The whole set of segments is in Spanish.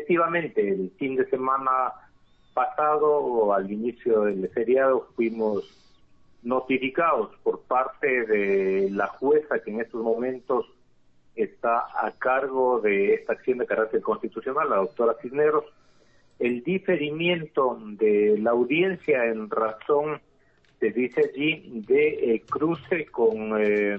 efectivamente, el fin de semana pasado, al inicio del feriado, fuimos notificados por parte de la jueza que en estos momentos está a cargo de esta acción de carácter constitucional, la doctora Cisneros, el diferimiento de la audiencia en razón, se dice allí, de cruce con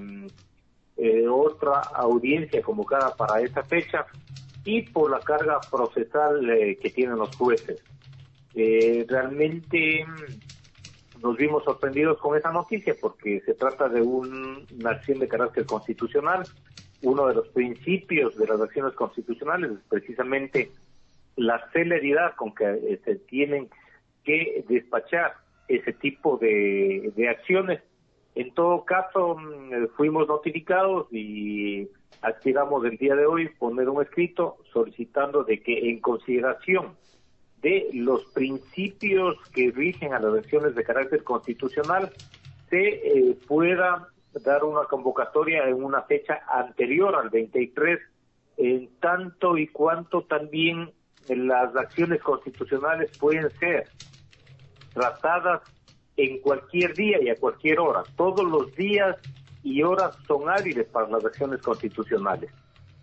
otra audiencia convocada para esa fecha y por la carga procesal que tienen los jueces. Realmente nos vimos sorprendidos con esa noticia porque se trata de una acción de carácter constitucional. Uno de los principios de las acciones constitucionales es precisamente la celeridad con que se tienen que despachar ese tipo de acciones. En todo caso, fuimos notificados y aspiramos el día de hoy poner un escrito solicitando de que en consideración de los principios que rigen a las acciones de carácter constitucional se pueda dar una convocatoria en una fecha anterior al 23, en tanto y cuanto también las acciones constitucionales pueden ser tratadas en cualquier día y a cualquier hora. Todos los días y horas son hábiles para las acciones constitucionales.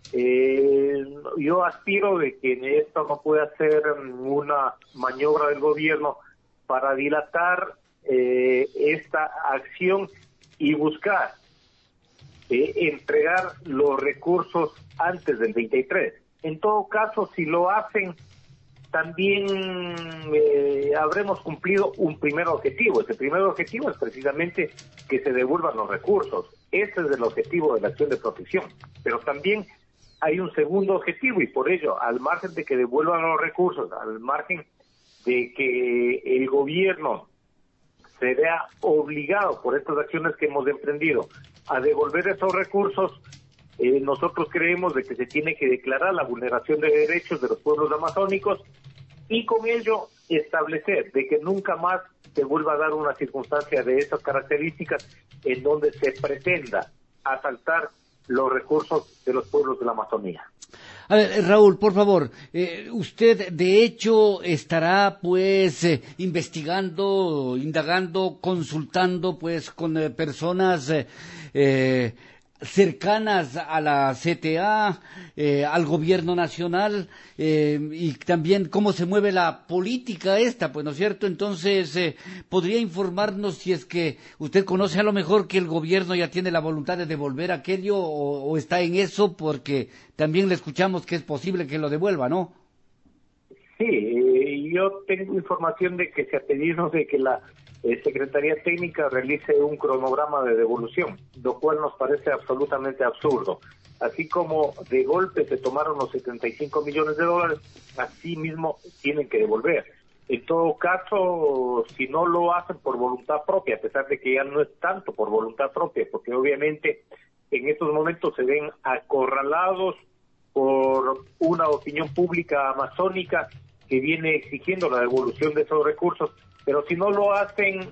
Yo aspiro de que esto no pueda ser una maniobra del gobierno para dilatar esta acción y buscar entregar los recursos antes del 23. En todo caso, si lo hacen, también habremos cumplido un primer objetivo. Ese primer objetivo es precisamente que se devuelvan los recursos. Ese es el objetivo de la acción de protección. Pero también hay un segundo objetivo y por ello, al margen de que devuelvan los recursos, al margen de que el gobierno se vea obligado por estas acciones que hemos emprendido a devolver esos recursos, nosotros creemos de que se tiene que declarar la vulneración de derechos de los pueblos amazónicos y con ello establecer de que nunca más se vuelva a dar una circunstancia de esas características en donde se pretenda asaltar los recursos de los pueblos de la Amazonía. A ver, Raúl, por favor, usted de hecho estará pues investigando, indagando, consultando pues con personas cercanas a la CTA, al gobierno nacional, y también cómo se mueve la política esta, pues, ¿no es cierto? Entonces, ¿podría informarnos si es que usted conoce a lo mejor que el gobierno ya tiene la voluntad de devolver aquello o está en eso? Porque también le escuchamos que es posible que lo devuelva, ¿no? Sí, yo tengo información de que se ha pedido de que la Secretaría Técnica realice un cronograma de devolución, lo cual nos parece absolutamente absurdo. Así como de golpe se tomaron los 75 millones de dólares, así mismo tienen que devolver. En todo caso, si no lo hacen por voluntad propia, a pesar de que ya no es tanto por voluntad propia, porque obviamente en estos momentos se ven acorralados por una opinión pública amazónica que viene exigiendo la devolución de esos recursos, pero si no lo hacen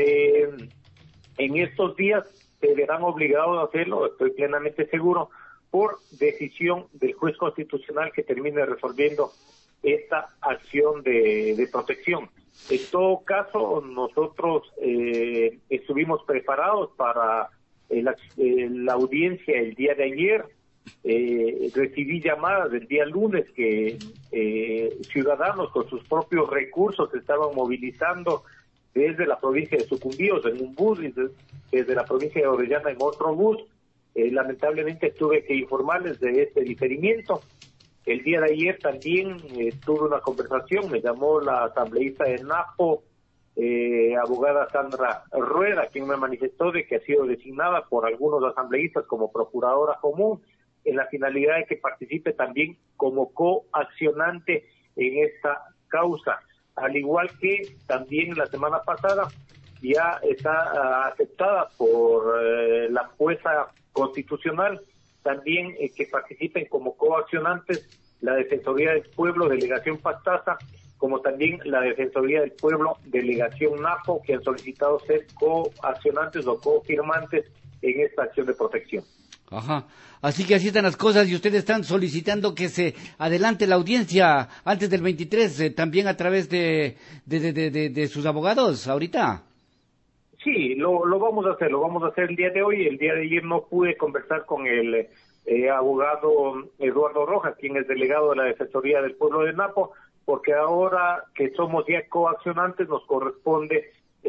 en estos días, se verán obligados a hacerlo, estoy plenamente seguro, por decisión del juez constitucional que termine resolviendo esta acción de protección. En todo caso, nosotros estuvimos preparados para la audiencia el día de ayer. Recibí llamadas el día lunes que ciudadanos con sus propios recursos se estaban movilizando desde la provincia de Sucumbíos en un bus y desde la provincia de Orellana en otro bus. Lamentablemente tuve que informarles de este diferimiento. El día de ayer también tuve una conversación, me llamó la asambleísta de Napo, abogada Sandra Rueda, quien me manifestó de que ha sido designada por algunos asambleístas como procuradora común en la finalidad de que participe también como coaccionante en esta causa, al igual que también la semana pasada ya está aceptada por la jueza constitucional también que participen como coaccionantes la Defensoría del Pueblo, Delegación Pastaza, como también la Defensoría del Pueblo, Delegación Napo, que han solicitado ser coaccionantes o cofirmantes en esta acción de protección. Ajá. Así que así están las cosas y ustedes están solicitando que se adelante la audiencia antes del 23, también a través de sus abogados ahorita. Sí, lo vamos a hacer, el día de hoy. El día de ayer no pude conversar con el abogado Eduardo Rojas, quien es delegado de la Defensoría del Pueblo de Napo, porque ahora que somos ya coaccionantes nos corresponde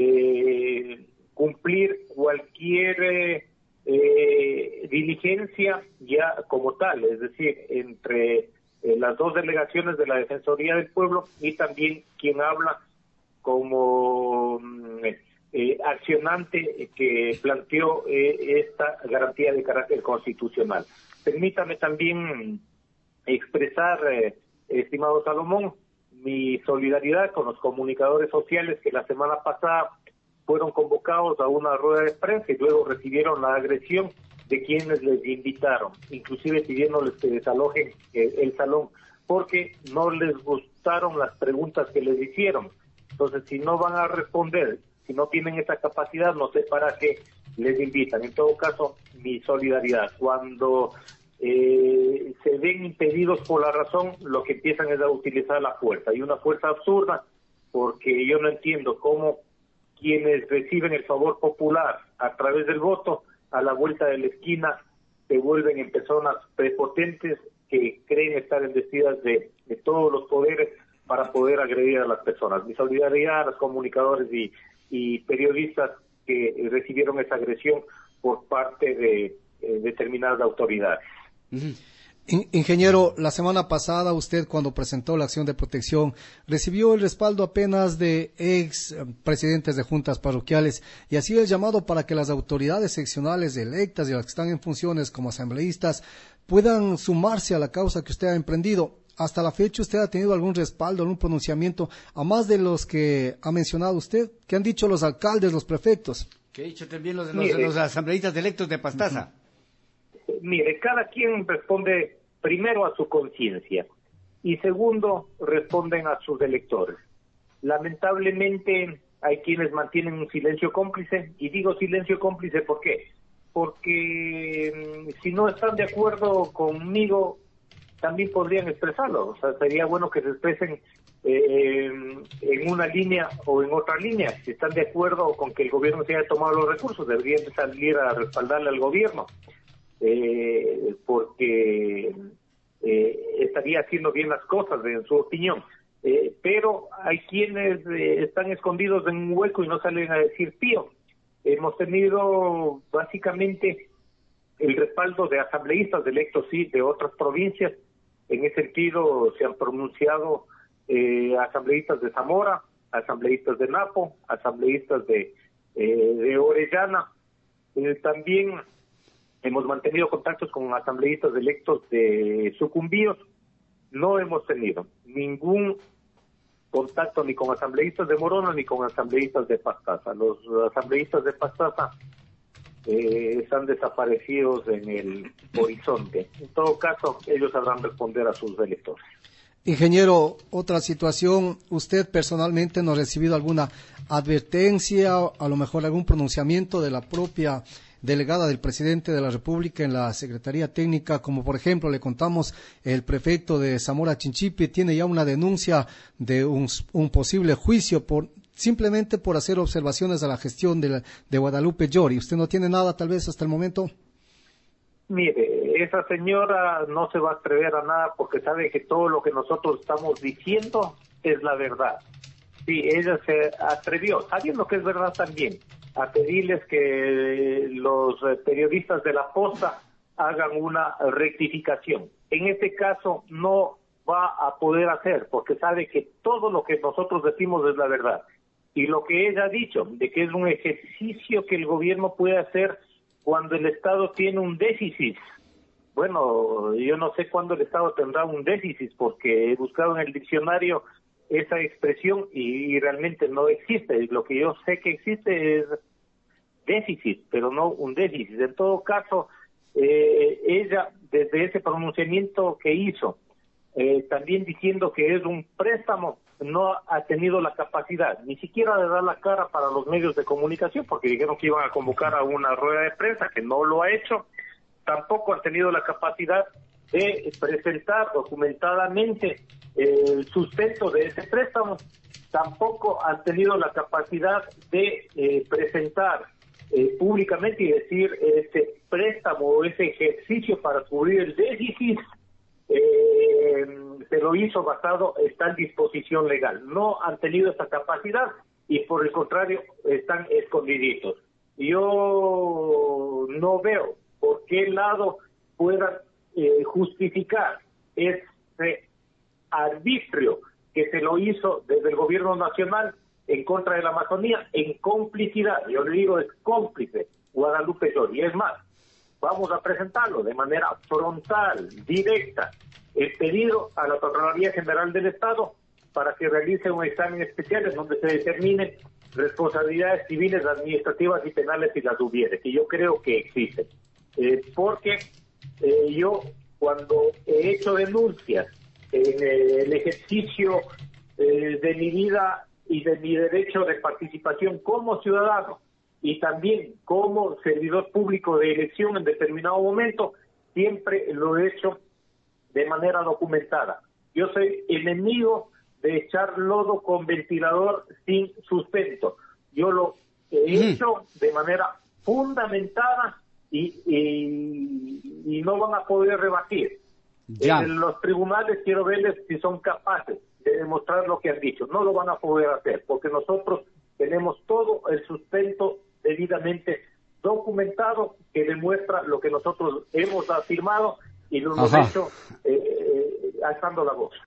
cumplir cualquier diligencia ya como tal, es decir, entre las dos delegaciones de la Defensoría del Pueblo y también quien habla como accionante que planteó esta garantía de carácter constitucional. Permítame también expresar, estimado Salomón, mi solidaridad con los comunicadores sociales que la semana pasada fueron convocados a una rueda de prensa y luego recibieron la agresión de quienes les invitaron, inclusive pidiéndoles que desalojen el salón, porque no les gustaron las preguntas que les hicieron. Entonces, si no van a responder, si no tienen esa capacidad, no sé para qué les invitan. En todo caso, mi solidaridad. Cuando se ven impedidos por la razón, lo que empiezan es a utilizar la fuerza, y una fuerza absurda, porque yo no entiendo cómo quienes reciben el favor popular a través del voto, a la vuelta de la esquina, se vuelven en personas prepotentes que creen estar investidas de todos los poderes para poder agredir a las personas. Mi solidaridad a los comunicadores y periodistas que recibieron esa agresión por parte de determinadas autoridades. Ingeniero, la semana pasada usted, cuando presentó la acción de protección, recibió el respaldo apenas de ex presidentes de juntas parroquiales y así el llamado para que las autoridades seccionales electas y las que están en funciones como asambleístas puedan sumarse a la causa que usted ha emprendido. Hasta la fecha, ¿usted ha tenido algún respaldo, algún pronunciamiento, a más de los que ha mencionado usted? ¿Qué han dicho los alcaldes, los prefectos? ¿Qué ha dicho también los asambleístas electos de Pastaza? Mire, cada quien responde primero a su conciencia y segundo responden a sus electores. Lamentablemente hay quienes mantienen un silencio cómplice, y digo silencio cómplice ¿por qué? Porque si no están de acuerdo conmigo, también podrían expresarlo. O sea, sería bueno que se expresen en una línea o en otra línea. Si están de acuerdo con que el gobierno se haya tomado los recursos, deberían salir a respaldarle al gobierno. Porque estaría haciendo bien las cosas, en su opinión. Pero hay quienes están escondidos en un hueco y no salen a decir pío. Hemos tenido básicamente el respaldo de asambleístas electos, sí, de otras provincias. En ese sentido se han pronunciado asambleístas de Zamora, asambleístas de Napo, asambleístas de Orellana. También hemos mantenido contactos con asambleístas electos de Sucumbíos. No hemos tenido ningún contacto ni con asambleístas de Morona ni con asambleístas de Pastaza. Los asambleístas de Pastaza están desaparecidos en el horizonte. En todo caso, ellos sabrán responder a sus electores. Ingeniero, otra situación, ¿usted personalmente no ha recibido alguna advertencia, a lo mejor algún pronunciamiento de la propia delegada del presidente de la República en la Secretaría Técnica, como por ejemplo le contamos, el prefecto de Zamora Chinchipe tiene ya una denuncia de un posible juicio simplemente por hacer observaciones a la gestión de Guadalupe Llori? ¿Usted no tiene nada tal vez hasta el momento? Mire, esa señora no se va a atrever a nada porque sabe que todo lo que nosotros estamos diciendo es la verdad. Sí, ella se atrevió, sabiendo que es verdad también, a pedirles que los periodistas de La Posta hagan una rectificación. En este caso no va a poder hacer porque sabe que todo lo que nosotros decimos es la verdad. Y lo que ella ha dicho, de que es un ejercicio que el gobierno puede hacer cuando el Estado tiene un déficit. Bueno, yo no sé cuándo el Estado tendrá un déficit porque he buscado en el diccionario esa expresión y realmente no existe. Lo que yo sé que existe es déficit, pero no un déficit. En todo caso, ella, desde ese pronunciamiento que hizo, también diciendo que es un préstamo, no ha tenido la capacidad ni siquiera de dar la cara para los medios de comunicación, porque dijeron que iban a convocar a una rueda de prensa, que no lo ha hecho, tampoco han tenido la capacidad de presentar documentadamente el sustento de ese préstamo, tampoco han tenido la capacidad de presentar públicamente y decir ese préstamo o ese ejercicio para cubrir el déficit se lo hizo basado, está en disposición legal. No han tenido esa capacidad y por el contrario están escondiditos. Yo no veo por qué lado puedan justificar ese arbitrio que se lo hizo desde el gobierno nacional en contra de la Amazonía en complicidad. Yo le digo, es cómplice Guadalupe Llori. Y es más, vamos a presentarlo de manera frontal, directa, el pedido a la Contraloría General del Estado para que realice un examen especial en donde se determinen responsabilidades civiles, administrativas y penales si las hubiere, que yo creo que existen. Porque yo, cuando he hecho denuncias en el ejercicio de mi vida y de mi derecho de participación como ciudadano y también como servidor público de elección en determinado momento, siempre lo he hecho de manera documentada. Yo soy enemigo de echar lodo con ventilador sin sustento. Yo lo he hecho de manera fundamentada y no van a poder rebatir. En los tribunales quiero verles si son capaces de demostrar lo que han dicho. No lo van a poder hacer porque nosotros tenemos todo el sustento debidamente documentado que demuestra lo que nosotros hemos afirmado y lo hemos hecho alzando la voz.